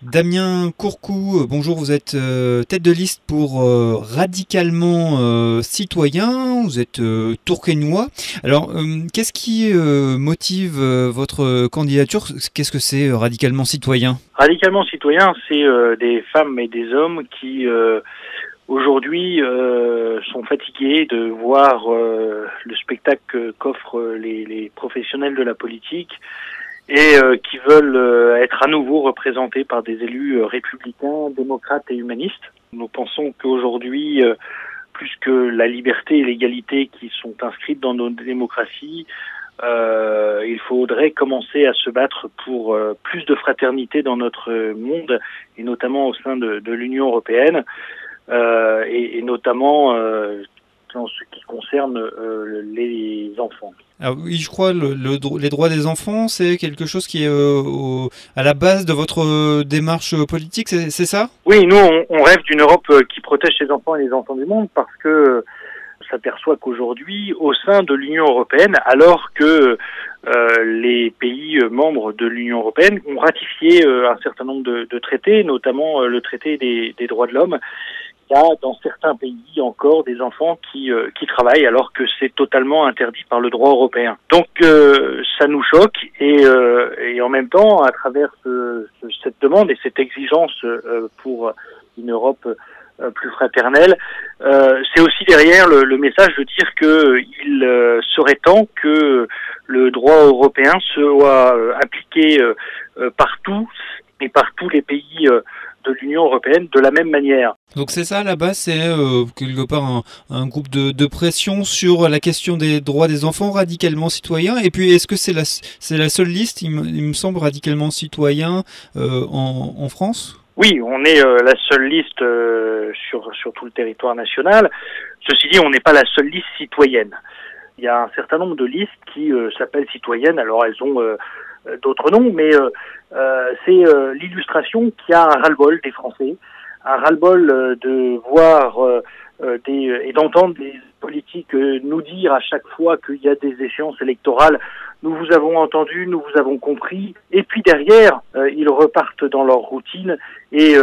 Damien Courcou, bonjour, vous êtes tête de liste pour Radicalement Citoyen, vous êtes tourquenois. Alors, qu'est-ce qui motive votre candidature? Qu'est-ce que c'est Radicalement Citoyen? Radicalement citoyen, c'est des femmes et des hommes qui aujourd'hui sont fatigués de voir le spectacle qu'offrent les professionnels de la politique et qui veulent être à nouveau représentés par des élus républicains, démocrates et humanistes. Nous pensons qu'aujourd'hui, plus que la liberté et l'égalité qui sont inscrites dans nos démocraties, il faudrait commencer à se battre pour plus de fraternité dans notre monde, et notamment au sein de l'Union européenne, et notamment en ce qui concerne les enfants. Alors oui, je crois les droits des enfants, c'est quelque chose qui est à la base de votre démarche politique, c'est ça? Oui, nous on rêve d'une Europe qui protège ses enfants et les enfants du monde, parce que on s'aperçoit qu'aujourd'hui, au sein de l'Union européenne, alors que les pays membres de l'Union européenne ont ratifié un certain nombre de traités, notamment le traité des droits de l'homme, il y a dans certains pays encore des enfants qui travaillent alors que c'est totalement interdit par le droit européen. Donc ça nous choque et en même temps, à travers cette demande et cette exigence pour une Europe plus fraternelle, c'est aussi derrière le message de dire qu'il serait temps que le droit européen soit appliqué partout et par tous les pays de l'Union européenne de la même manière. Donc c'est ça à la base, c'est quelque part un groupe de pression sur la question des droits des enfants, Radicalement Citoyen. Et puis est-ce que c'est la seule liste, il me semble, Radicalement Citoyen en France? Oui, on est la seule liste sur tout le territoire national. Ceci dit, on n'est pas la seule liste citoyenne. Il y a un certain nombre de listes qui s'appellent citoyennes. Alors elles ont d'autres noms, mais c'est l'illustration qu'il y a un ras-le-bol des Français, un ras-le-bol de voir et d'entendre des politiques nous dire à chaque fois qu'il y a des échéances électorales: nous vous avons entendu, nous vous avons compris, et puis derrière ils repartent dans leur routine et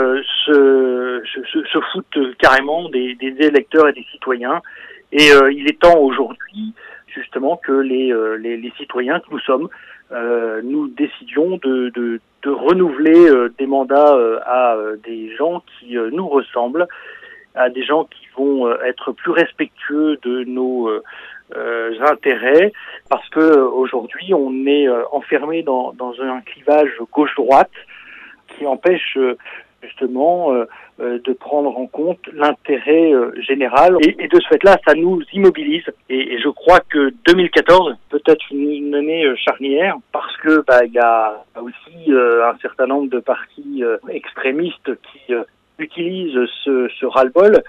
se foutent carrément des électeurs et des citoyens. Et il est temps aujourd'hui justement que les citoyens que nous sommes nous décidions de renouveler des mandats à des gens qui nous ressemblent, à des gens qui vont être plus respectueux de nos intérêts, parce que aujourd'hui on est enfermé dans un clivage gauche-droite qui empêche justement de prendre en compte l'intérêt général. Et de ce fait-là, ça nous immobilise. Et je crois que 2014 peut être une année charnière, parce que il y a aussi un certain nombre de partis extrémistes qui utilisent ce ras-le-bol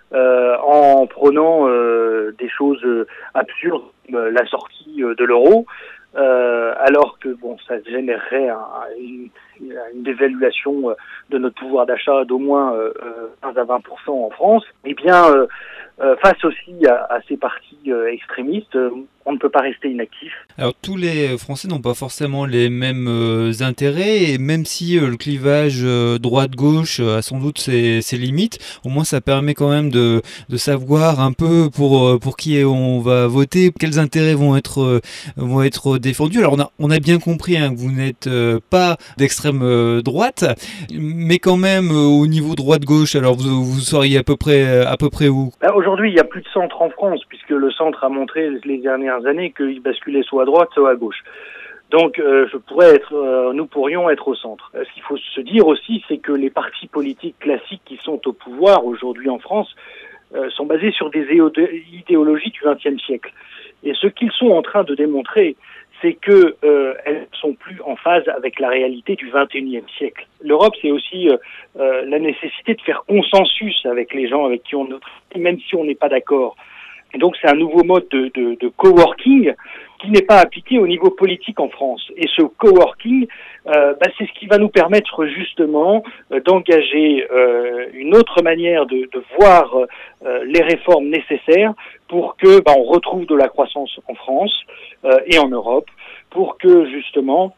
en prônant des choses absurdes, comme la sortie de l'euro, alors que ça générerait une dévaluation de notre pouvoir d'achat d'au moins 15 à 20% en France. Eh bien, face aussi à ces partis extrémistes, on ne peut pas rester inactif. Alors tous les Français n'ont pas forcément les mêmes intérêts, et même si le clivage droite-gauche a sans doute ses limites, au moins ça permet quand même de savoir un peu pour qui on va voter, quels intérêts vont être défendus. Alors on a bien compris que vous n'êtes pas d'extrême droite, mais quand même au niveau droite-gauche, alors vous seriez à peu près où? Aujourd'hui, il n'y a plus de centre en France, puisque le centre a montré les dernières années qu'il basculait soit à droite, soit à gauche. Donc, nous pourrions être au centre. Ce qu'il faut se dire aussi, c'est que les partis politiques classiques qui sont au pouvoir aujourd'hui en France sont basés sur des idéologies du XXe siècle. Et ce qu'ils sont en train de démontrer, c'est que elles ne sont plus en phase avec la réalité du XXIe siècle. L'Europe, c'est aussi la nécessité de faire consensus avec les gens avec qui on est, même si on n'est pas d'accord. Et donc, c'est un nouveau mode de coworking qui n'est pas appliqué au niveau politique en France. Et ce coworking, c'est ce qui va nous permettre justement d'engager une autre manière de voir les réformes nécessaires pour que on retrouve de la croissance en France et en Europe, pour que justement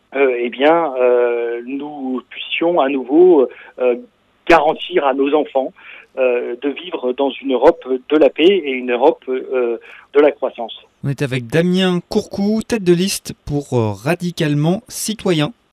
nous puissions à nouveau garantir à nos enfants de vivre dans une Europe de la paix et une Europe de la croissance. On est avec Damien Courcou, tête de liste pour Radicalement Citoyen.